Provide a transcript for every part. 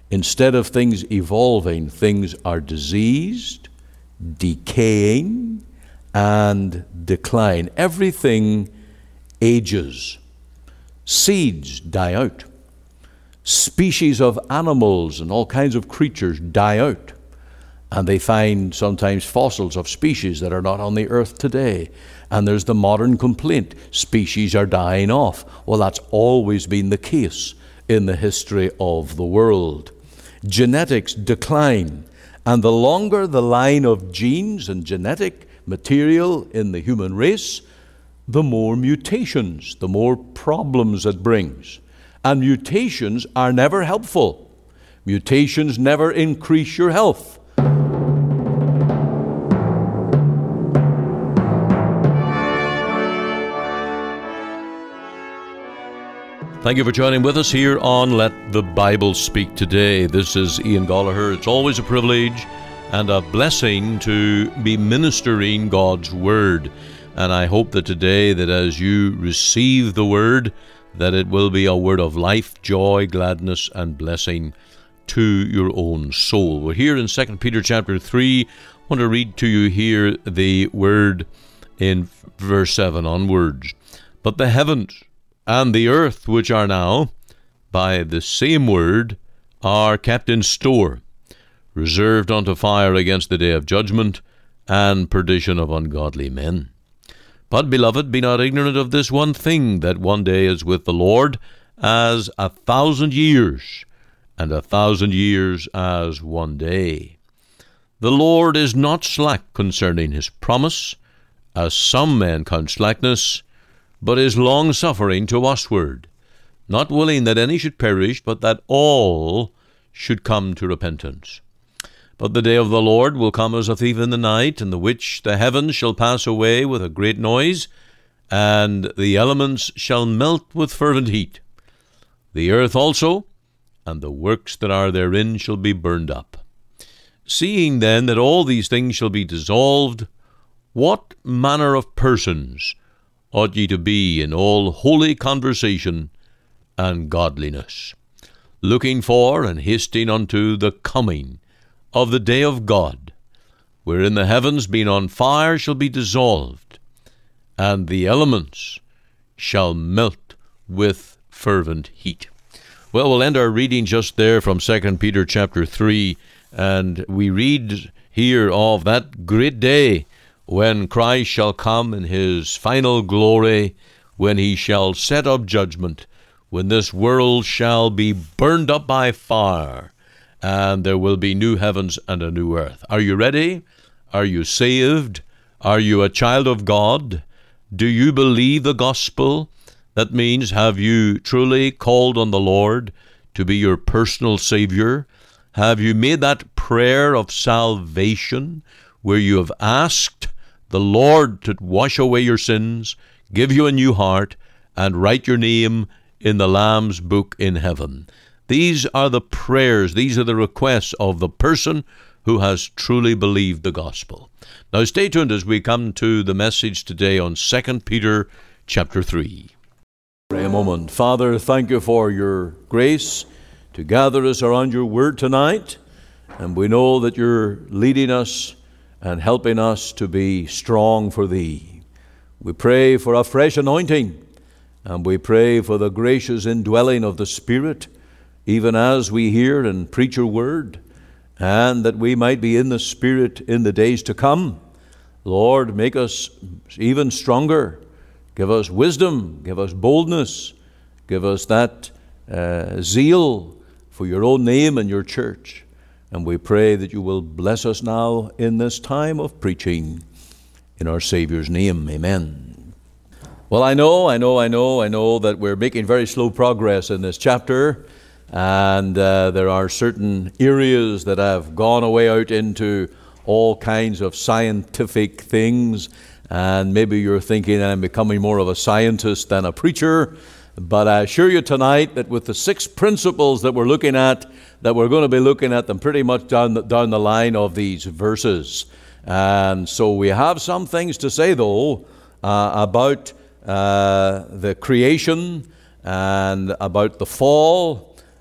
Instead of things evolving, things are diseased, decaying, and decline. Everything ages. Seeds die out. Species of animals and all kinds of creatures die out. And they find sometimes fossils of species that are not on the earth today. And there's the modern complaint, species are dying off. Well, that's always been the case in the history of the world. Genetics decline. And the longer the line of genes and genetic material in the human race, the more mutations, the more problems it brings. And mutations are never helpful. Mutations never increase your health. Thank you for joining with us here on Let the Bible Speak Today. This is Ian Gallagher. It's always a privilege and a blessing to be ministering God's Word. And I hope that today, that as you receive the Word, that it will be a word of life, joy, gladness, and blessing to your own soul. We're here in 2 Peter chapter 3. I want to read to you here the word in verse 7 onwards. But the heavens and the earth, which are now, by the same word, are kept in store, reserved unto fire against the day of judgment and perdition of ungodly men. But, beloved, be not ignorant of this one thing, that one day is with the Lord as 1,000 years, and 1,000 years as one day. The Lord is not slack concerning his promise, as some men count slackness, but is long-suffering to usward, not willing that any should perish, but that all should come to repentance. But the day of the Lord will come as a thief in the night, in the which the heavens shall pass away with a great noise, and the elements shall melt with fervent heat. The earth also, and the works that are therein, shall be burned up. Seeing then that all these things shall be dissolved, what manner of persons ought ye to be in all holy conversation and godliness, looking for and hasting unto the coming of the day of God, wherein the heavens being on fire shall be dissolved, and the elements shall melt with fervent heat. Well, we'll end our reading just there from 2 Peter chapter 3, and we read here of that great day when Christ shall come in his final glory, when he shall set up judgment, when this world shall be burned up by fire, and there will be new heavens and a new earth. Are you ready? Are you saved? Are you a child of God? Do you believe the gospel? That means, have you truly called on the Lord to be your personal Savior? Have you made that prayer of salvation where you have asked the Lord to wash away your sins, give you a new heart, and write your name in the Lamb's book in heaven? These are the prayers, these are the requests of the person who has truly believed the gospel. Now stay tuned as we come to the message today on 2 Peter chapter 3. Pray a moment. Father, thank you for your grace to gather us around your word tonight. And we know that you're leading us and helping us to be strong for thee. We pray for a fresh anointing, and we pray for the gracious indwelling of the Spirit, even as we hear and preach your word, and that we might be in the Spirit in the days to come. Lord, make us even stronger. Give us wisdom, give us boldness, give us that zeal for your own name and your church. And we pray that you will bless us now in this time of preaching. In our Savior's name, amen. Well, I know that we're making very slow progress in this chapter. And there are certain areas that have gone away out into all kinds of scientific things. And maybe you're thinking I'm becoming more of a scientist than a preacher. But I assure you tonight that with the 6 principles that we're looking at, that we're going to be looking at them pretty much down the line of these verses. And so we have some things to say, though, about the creation and about the fall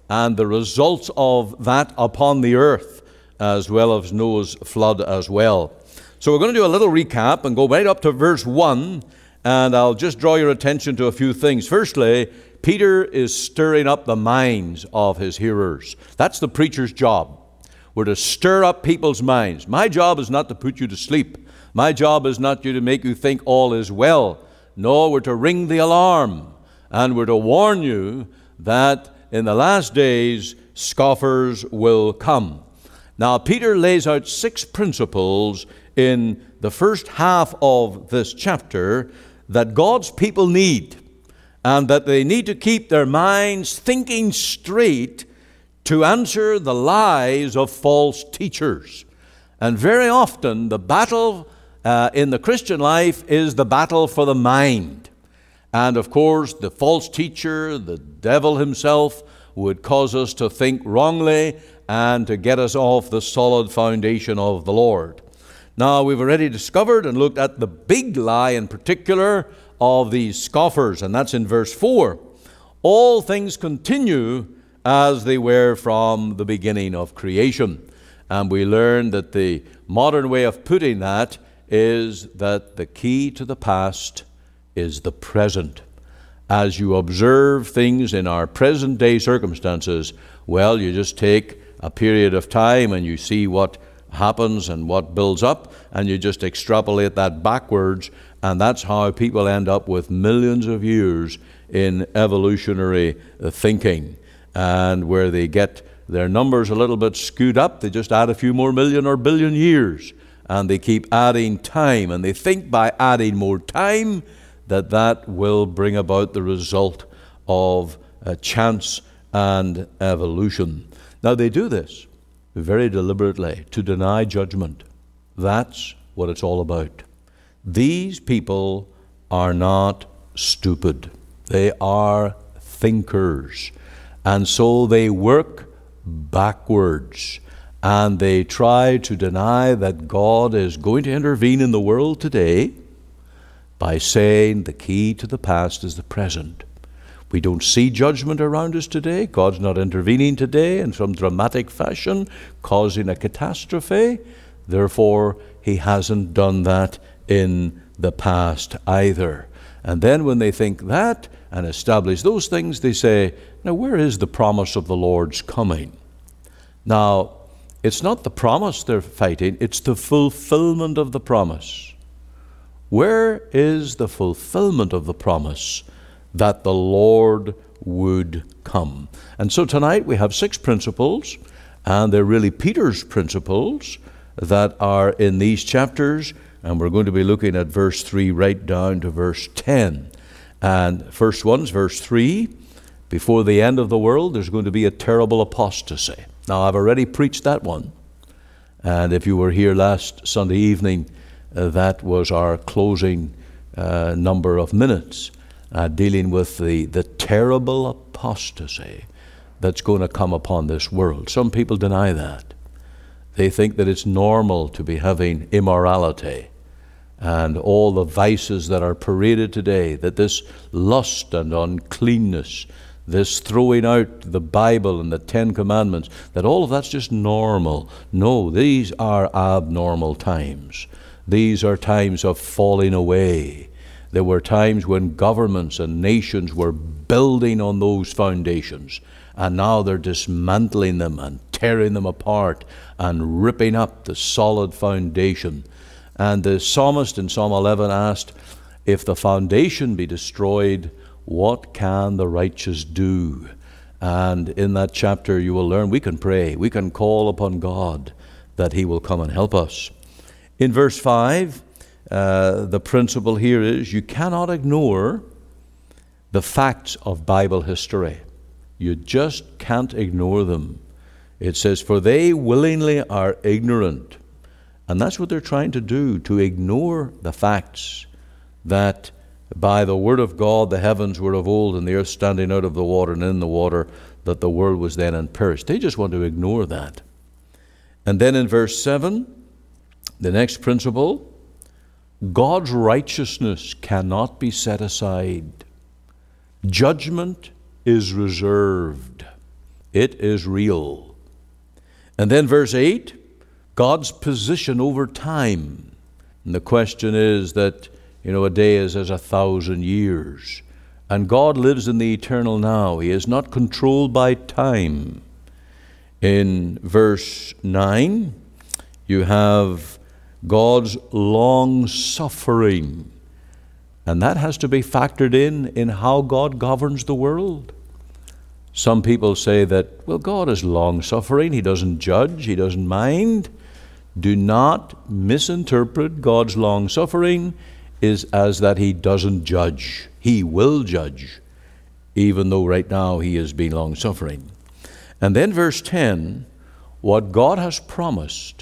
and the results of that upon the earth, as well as Noah's flood as well. So we're going to do a little recap and go right up to verse 1, and I'll just draw your attention to a few things. Firstly, Peter is stirring up the minds of his hearers. That's the preacher's job. We're to stir up people's minds. My job is not to put you to sleep. My job is not to make you think all is well. No, we're to ring the alarm, and we're to warn you that in the last days scoffers will come. Now, Peter lays out 6 principles in the first half of this chapter that God's people need, and that they need to keep their minds thinking straight to answer the lies of false teachers. And very often the battle in the Christian life is the battle for the mind. And of course, the false teacher, the devil himself, would cause us to think wrongly and to get us off the solid foundation of the Lord. Now, we've already discovered and looked at the big lie in particular of these scoffers, and that's in verse 4. All things continue as they were from the beginning of creation. And we learn that the modern way of putting that is that the key to the past is the present. As you observe things in our present day circumstances, well, you just take a period of time and you see what happens and what builds up, and you just extrapolate that backwards, and that's how people end up with millions of years in evolutionary thinking. And where they get their numbers a little bit skewed up, they just add a few more million or billion years, and they keep adding time, and they think by adding more time that will bring about the result of chance and evolution. Now, they do this very deliberately to deny judgment. That's what it's all about. These people are not stupid. They are thinkers. And so they work backwards, and they try to deny that God is going to intervene in the world today by saying the key to the past is the present. We don't see judgment around us today. God's not intervening today in some dramatic fashion, causing a catastrophe. Therefore, He hasn't done that in the past either. And then when they think that and establish those things, they say, now where is the promise of the Lord's coming? Now, it's not the promise they're fighting, it's the fulfillment of the promise. Where is the fulfillment of the promise that the Lord would come? And so tonight we have 6 principles, and they're really Peter's principles that are in these chapters, and we're going to be looking at verse 3 right down to verse 10. And first one's verse 3, before the end of the world there's going to be a terrible apostasy. Now, I've already preached that one, and if you were here last Sunday evening, that was our closing number of minutes, dealing with the terrible apostasy that's going to come upon this world. Some people deny that. They think that it's normal to be having immorality and all the vices that are paraded today, that this lust and uncleanness, this throwing out the Bible and the 10 Commandments, that all of that's just normal. No, these are abnormal times. These are times of falling away. There were times when governments and nations were building on those foundations, and now they're dismantling them and tearing them apart and ripping up the solid foundation. And the psalmist in Psalm 11 asked, if the foundation be destroyed, what can the righteous do? And in that chapter you will learn we can pray, we can call upon God that He will come and help us. In verse 5, the principle here is you cannot ignore the facts of Bible history. You just can't ignore them. It says, for they willingly are ignorant. And that's what they're trying to do, to ignore the facts that by the word of God the heavens were of old and the earth standing out of the water and in the water, that the world was then and perished. They just want to ignore that. And then in verse 7, the next principle, God's righteousness cannot be set aside. Judgment is reserved. It is real. And then verse 8, God's position over time. And the question is that, a day is as 1,000 years. And God lives in the eternal now. He is not controlled by time. In verse 9, you have God's long suffering. And that has to be factored in how God governs the world. Some people say that, God is long suffering. He doesn't judge. He doesn't mind. Do not misinterpret God's long suffering as that He doesn't judge. He will judge, even though right now He is being long suffering. And then verse 10, what God has promised,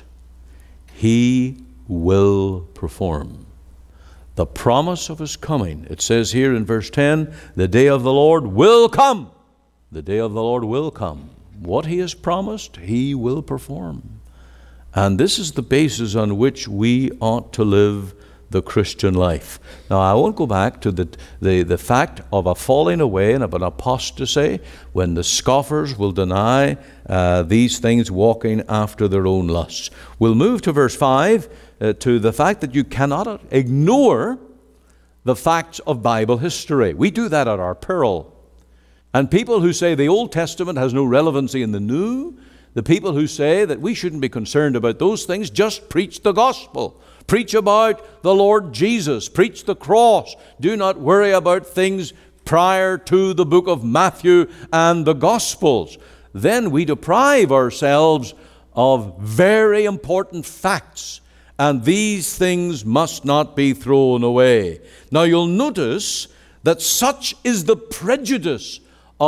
He will perform. The promise of His coming. It says here in verse 10, the day of the Lord will come. The day of the Lord will come. What He has promised, He will perform. And this is the basis on which we ought to live the Christian life. Now, I won't go back to the fact of a falling away and of an apostasy when the scoffers will deny these things, walking after their own lusts. We'll move to verse 5, to the fact that you cannot ignore the facts of Bible history. We do that at our peril. And people who say the Old Testament has no relevancy in the New, the people who say that we shouldn't be concerned about those things, just preach the gospel. Preach about the Lord Jesus. Preach the cross. Do not worry about things prior to the book of Matthew and the Gospels. Then we deprive ourselves of very important facts, and these things must not be thrown away. Now you'll notice that such is the prejudice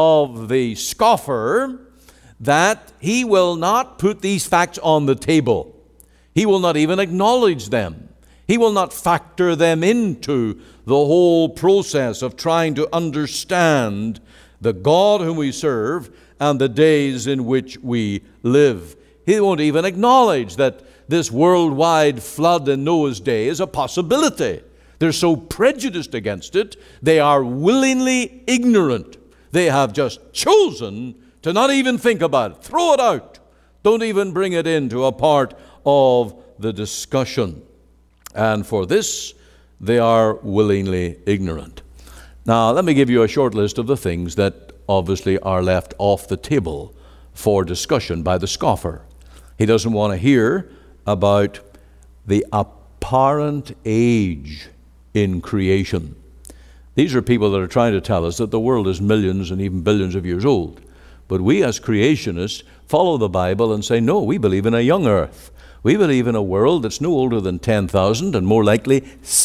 of the scoffer that he will not put these facts on the table. He will not even acknowledge them. He will not factor them into the whole process of trying to understand the God whom we serve and the days in which we live. He won't even acknowledge that this worldwide flood in Noah's day is a possibility. They're so prejudiced against it, they are willingly ignorant. They have just chosen to not even think about it. Throw it out. Don't even bring it into a part of the discussion. And for this, they are willingly ignorant. Now, let me give you a short list of the things that obviously are left off the table for discussion by the scoffer. He doesn't want to hear about the apparent age in creation. These are people that are trying to tell us that the world is millions and even billions of years old. But we as creationists follow the Bible and say, no, we believe in a young earth. We believe in a world that's no older than 10,000 and more likely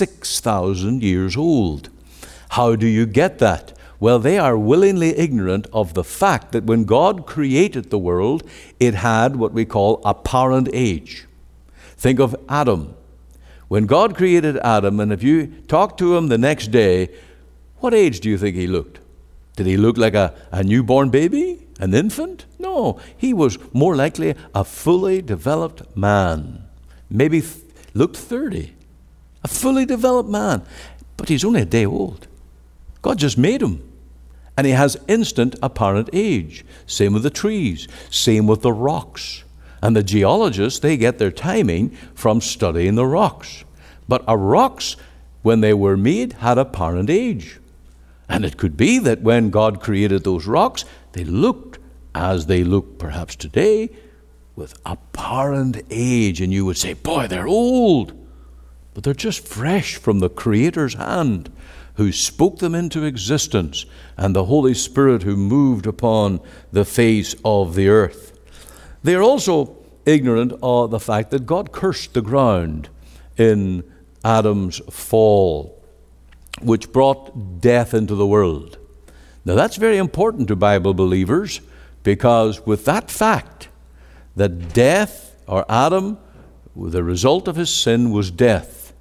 6,000 years old. How do you get that? Well, they are willingly ignorant of the fact that when God created the world, it had what we call apparent age. Think of Adam. When God created Adam, and if you talk to him the next day, what age do you think he looked? Did he look like a newborn baby? An infant? No, he was more likely a fully developed man. Maybe looked 30. A fully developed man. But he's only a day old. God just made him. And he has instant apparent age. Same with the trees. Same with the rocks. And the geologists, they get their timing from studying the rocks. But our rocks, when they were made, had apparent age. And it could be that when God created those rocks, they looked as they look perhaps today with apparent age. And you would say, boy, they're old. But they're just fresh from the Creator's hand, who spoke them into existence, and the Holy Spirit who moved upon the face of the earth. They are also ignorant of the fact that God cursed the ground in Adam's fall, which brought death into the world. Now that's very important to Bible believers, because with that fact, that death, or Adam, the result of his sin was death.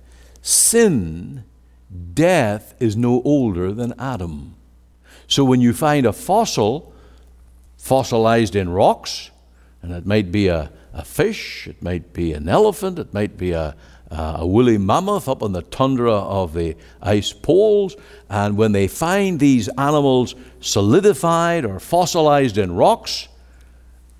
Death is no older than Adam. So when you find a fossil fossilized in rocks, and it might be a fish, it might be an elephant, it might be a woolly mammoth up on the tundra of the ice poles, and when they find these animals solidified or fossilized in rocks,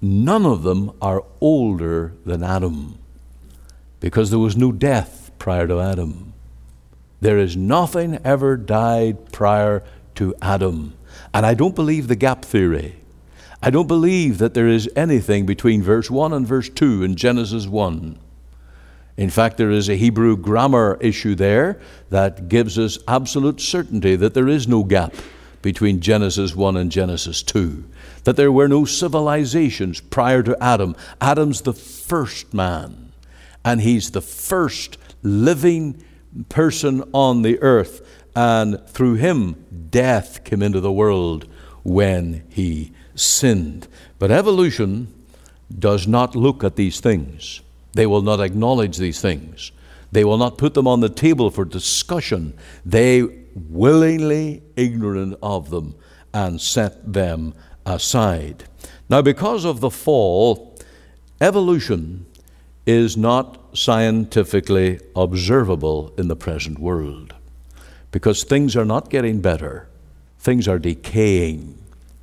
none of them are older than Adam, because there was no death prior to Adam. There is nothing ever died prior to Adam. And I don't believe the gap theory. I don't believe that there is anything between verse 1 and verse 2 in Genesis 1. In fact, there is a Hebrew grammar issue there that gives us absolute certainty that there is no gap between Genesis 1 and Genesis 2. That there were no civilizations prior to Adam. Adam's the first man, and he's the first living person on the earth. And through him, death came into the world when he sinned. But evolution does not look at these things. They will not acknowledge these things. They will not put them on the table for discussion. They willingly ignorant of them and set them aside. Now, because of the fall, evolution is not scientifically observable in the present world, because things are not getting better. Things are decaying.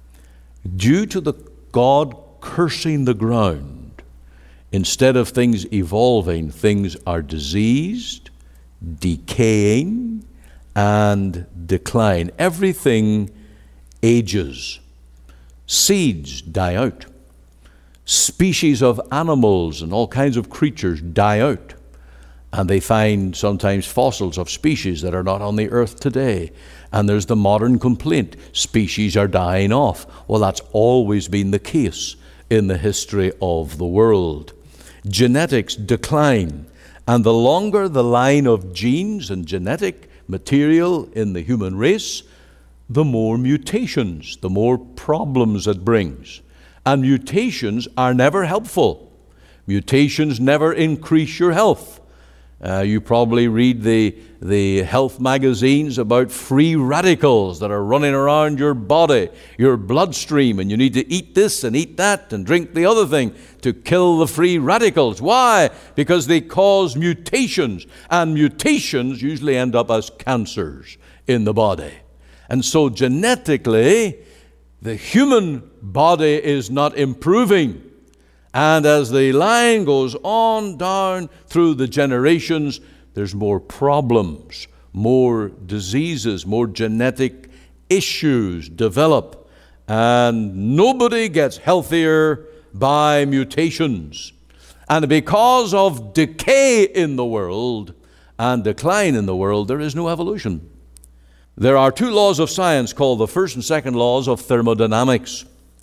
Due to the God cursing the ground, instead of things evolving, things are diseased, decaying, and decline. Everything ages. Seeds die out. Species of animals and all kinds of creatures die out. And they find sometimes fossils of species that are not on the earth today. And there's the modern complaint, species are dying off. Well, that's always been the case in the history of the world. Genetics decline. And the longer the line of genes and genetic material in the human race, the more mutations, the more problems it brings. And mutations are never helpful. Mutations never increase your health. You probably read the health magazines about free radicals that are running around your body, your bloodstream, and you need to eat this and eat that and drink the other thing to kill the free radicals. Why? Because they cause mutations, and mutations usually end up as cancers in the body. And so genetically, the human body is not improving. And as the line goes on down through the generations, there's more problems, more diseases, more genetic issues develop. And nobody gets healthier by mutations. And because of decay in the world and decline in the world, there is no evolution. There are two laws of science called the first and second laws of thermodynamics.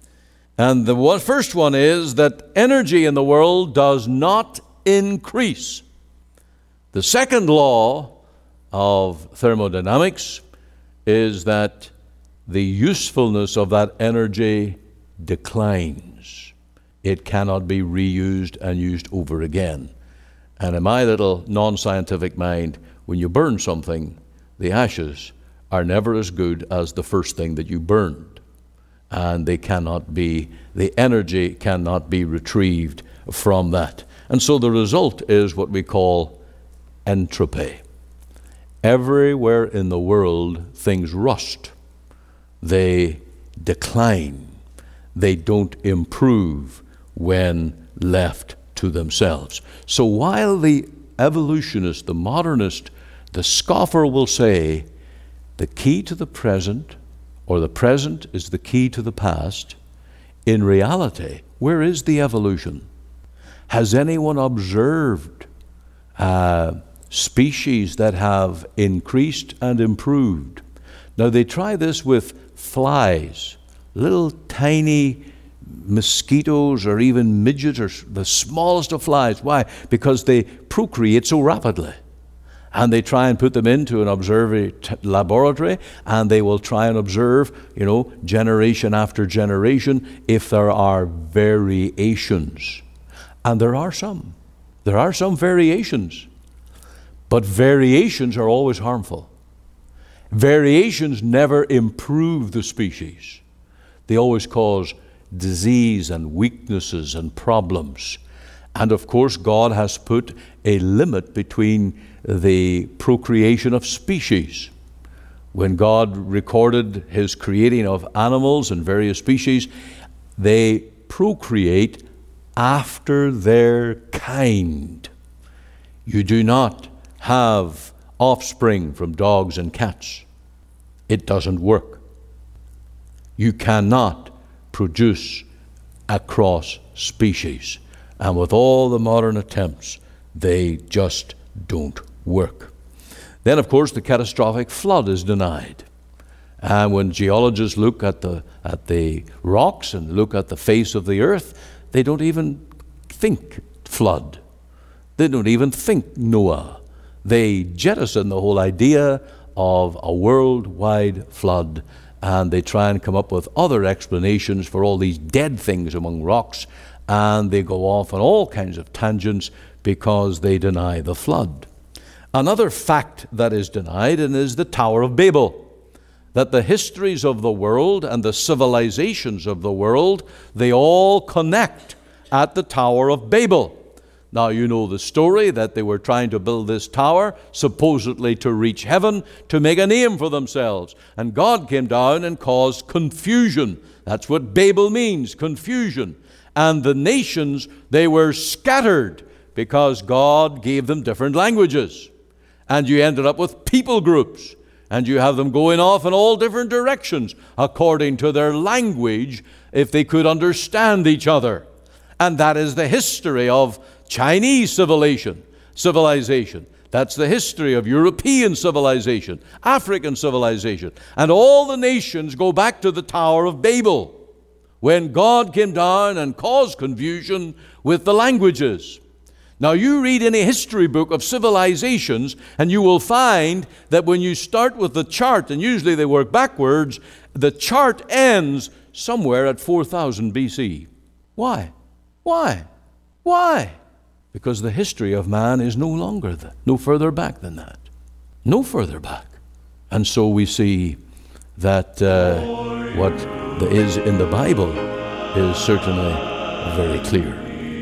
And the first one is that energy in the world does not increase. The second law of thermodynamics is that the usefulness of that energy declines. It cannot be reused and used over again. And in my little non-scientific mind, when you burn something, the ashes are never as good as the first thing that you burned. And the energy cannot be retrieved from that. And so the result is what we call entropy. Everywhere in the world, things rust. They decline. They don't improve when left to themselves. So while the evolutionist, the modernist, the scoffer will say, the key to the present, or the present is the key to the past, in reality, where is the evolution? Has anyone observed species that have increased and improved? Now, they try this with flies, little tiny mosquitoes or even midgets or the smallest of flies. Why? Because they procreate so rapidly. And they try and put them into an observatory laboratory, and they will try and observe, generation after generation, if there are variations. And there are some. There are some variations. But variations are always harmful. Variations never improve the species. They always cause disease and weaknesses and problems. And of course, God has put a limit between the procreation of species. When God recorded his creating of animals and various species, they procreate after their kind. You do not have offspring from dogs and cats. It doesn't work. You cannot produce across species. And with all the modern attempts, they just don't work. Then, of course, the catastrophic flood is denied. And when geologists look at the rocks and look at the face of the earth, they don't even think flood. They don't even think Noah. They jettison the whole idea of a worldwide flood, and they try and come up with other explanations for all these dead things among rocks, and they go off on all kinds of tangents because they deny the flood. Another fact that is denied is the Tower of Babel, that the histories of the world and the civilizations of the world, they all connect at the Tower of Babel. Now, you know the story that they were trying to build this tower, supposedly to reach heaven, to make a name for themselves. And God came down and caused confusion. That's what Babel means, confusion. And the nations, they were scattered because God gave them different languages. And you ended up with people groups. And you have them going off in all different directions according to their language, if they could understand each other. And that is the history of Chinese civilization. That's the history of European civilization, African civilization. And all the nations go back to the Tower of Babel, when God came down and caused confusion with the languages. Now, you read any history book of civilizations, and you will find that when you start with the chart, and usually they work backwards, the chart ends somewhere at 4000 BC. Why? Because the history of man is no further back than that. No further back. And so we see that what is in the Bible is certainly very clear.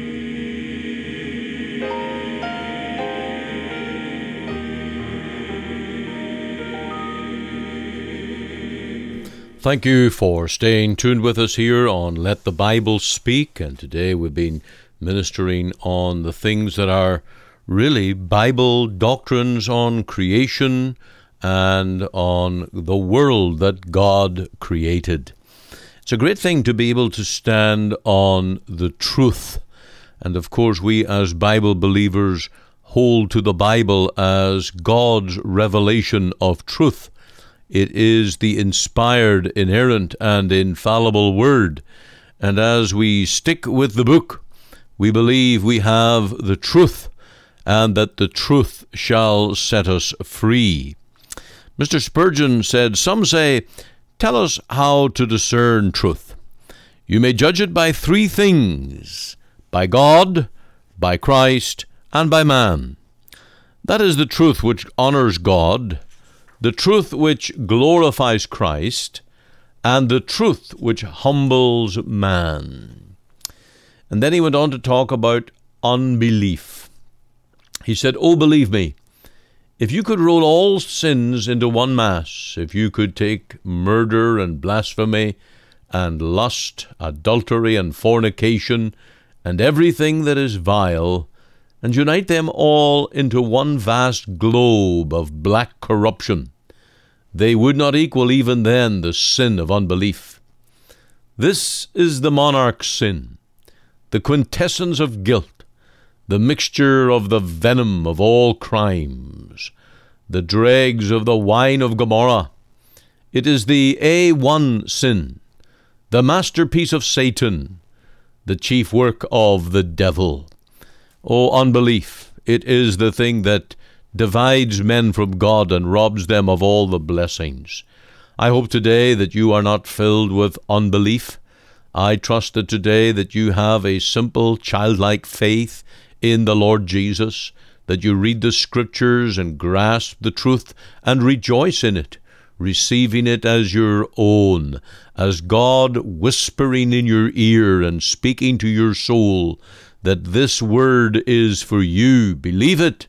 Thank you for staying tuned with us here on Let the Bible Speak. And today we've been ministering on the things that are really Bible doctrines on creation and on the world that God created. It's a great thing to be able to stand on the truth. And of course, we as Bible believers hold to the Bible as God's revelation of truth. It is the inspired, inerrant, and infallible Word. And as we stick with the book, we believe we have the truth, and that the truth shall set us free. Mr. Spurgeon said, "Some say, tell us how to discern truth. You may judge it by three things: by God, by Christ, and by man. That is the truth which honors God, the truth which glorifies Christ, and the truth which humbles man." And then he went on to talk about unbelief. He said, "Oh, believe me, if you could roll all sins into one mass, if you could take murder and blasphemy and lust, adultery and fornication, and everything that is vile, and unite them all into one vast globe of black corruption, they would not equal even then the sin of unbelief. This is the monarch's sin, the quintessence of guilt, the mixture of the venom of all crimes, the dregs of the wine of Gomorrah. It is the A1 sin, the masterpiece of Satan, the chief work of the devil. Oh, unbelief, it is the thing that divides men from God and robs them of all the blessings. I hope today that you are not filled with unbelief. I trust that today that you have a simple, childlike faith in the Lord Jesus, that you read the Scriptures and grasp the truth and rejoice in it, receiving it as your own, as God whispering in your ear and speaking to your soul that this word is for you. Believe it,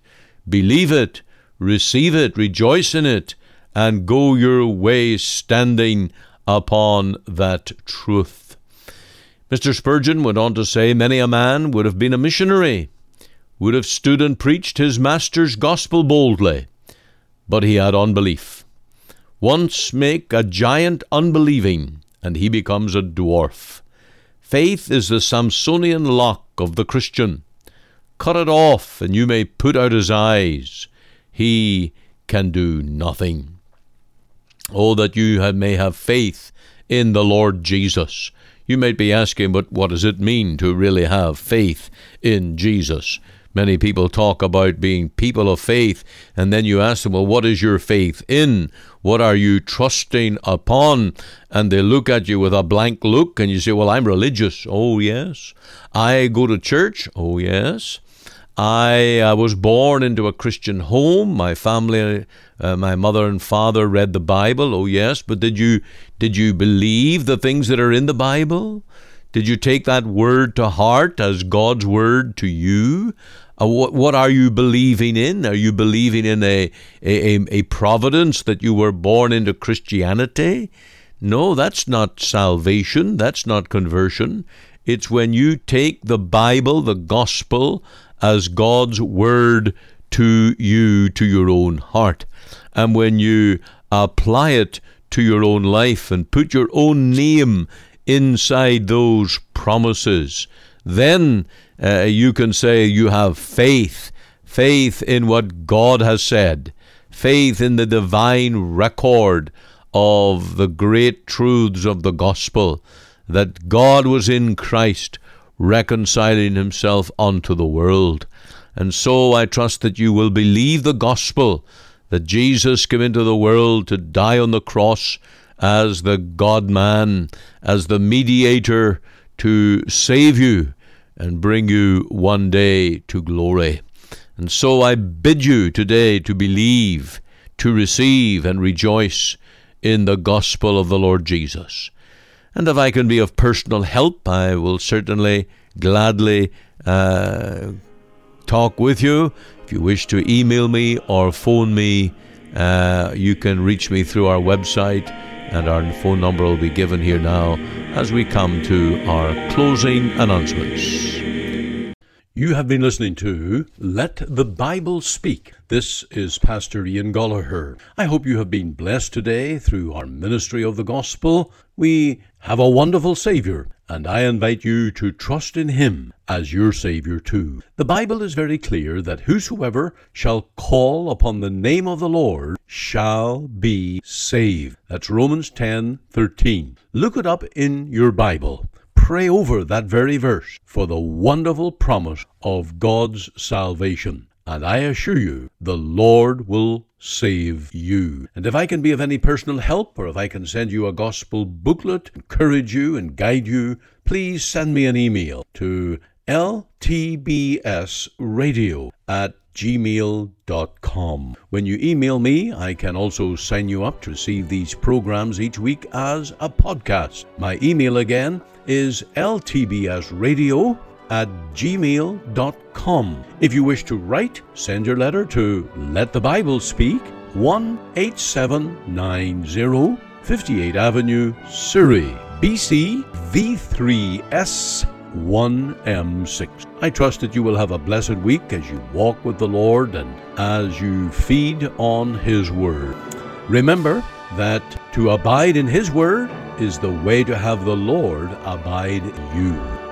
receive it, rejoice in it, and go your way standing upon that truth. Mr. Spurgeon went on to say, many a man would have been a missionary, would have stood and preached his master's gospel boldly, but he had unbelief. Once make a giant unbelieving, and he becomes a dwarf. Faith is the Samsonian lock of the Christian. Cut it off, and you may put out his eyes. He can do nothing. Oh, that you may have faith in the Lord Jesus. You might be asking, but what does it mean to really have faith in Jesus? Many people talk about being people of faith, and then you ask them, well, what is your faith in? What are you trusting upon? And they look at you with a blank look, and you say, well, I'm religious. Oh, yes. I go to church. Oh, yes. I was born into a Christian home. My family, my mother and father read the Bible. Oh, yes. But did you believe the things that are in the Bible? Did you take that word to heart as God's word to you? What are you believing in? Are you believing in a providence that you were born into Christianity? No, that's not salvation. That's not conversion. It's when you take the Bible, the gospel, as God's word to you, to your own heart. And when you apply it to your own life and put your own name inside those promises, then you can say you have faith in what God has said, faith in the divine record of the great truths of the gospel, that God was in Christ reconciling himself unto the world. And so I trust that you will believe the gospel, that Jesus came into the world to die on the cross as the God-man, as the mediator to save you and bring you one day to glory. And so I bid you today to believe, to receive and rejoice in the gospel of the Lord Jesus. And if I can be of personal help, I will certainly gladly talk with you. If you wish to email me or phone me, you can reach me through our website, and our phone number will be given here now as we come to our closing announcements. You have been listening to Let the Bible Speak. This is Pastor Ian Gollaher. I hope you have been blessed today through our ministry of the gospel. We have a wonderful Savior, and I invite you to trust in Him as your Savior too. The Bible is very clear that whosoever shall call upon the name of the Lord shall be saved. That's Romans 10:13. Look it up in your Bible. Pray over that very verse for the wonderful promise of God's salvation. And I assure you, the Lord will save you. And if I can be of any personal help, or if I can send you a gospel booklet, encourage you and guide you, please send me an email to ltbsradio@gmail.com. When you email me, I can also sign you up to receive these programs each week as a podcast. My email again is ltbsradio@gmail.com. If you wish to write, send your letter to Let the Bible Speak, 18790 58th Avenue, Surrey, BC, V3S 1M6. I trust that you will have a blessed week as you walk with the Lord and as you feed on His Word. Remember that to abide in His Word is the way to have the Lord abide in you.